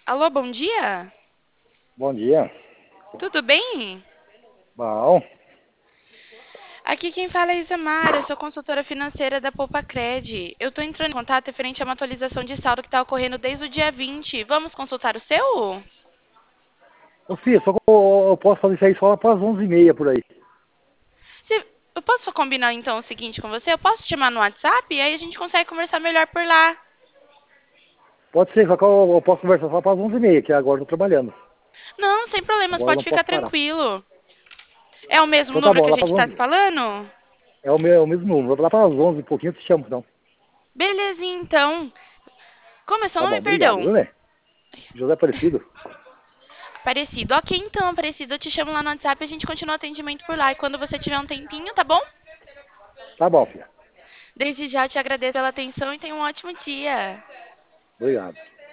Alô, bom dia? Bom dia. Tudo bem? Bom, Aqui quem fala é Isamara, sou consultora financeira da Poupa Cred. Eu estou entrando em contato referente a uma atualização de saldo que está ocorrendo desde o dia 20. Vamos consultar o seu? ô filho, só que eu posso fazer isso aí só para as 11h30 por aí. Eu posso combinar então o seguinte com você? Eu posso te chamar no WhatsApp e aí a gente consegue conversar melhor por lá. Pode ser, só que eu posso conversar só para as 11h30, que agora eu estou trabalhando. Não, sem problemas, Agora eu pode não ficar posso parar. tranquilo. É o mesmo Então tá número bom, que a lá para gente as está se 11. falando? É o mesmo número. Lá para as 11 e pouquinho eu te chamo, então. Belezinha, então. Como é seu Tá nome, bom, obrigado, perdão? viu, né? José Aparecido. Aparecido. Ok, então, Aparecido, eu te chamo lá no WhatsApp e a gente continua o atendimento por lá. E quando você tiver um tempinho, tá bom? Tá bom, filha. Desde já te agradeço pela atenção e tenha um ótimo dia. Obrigado.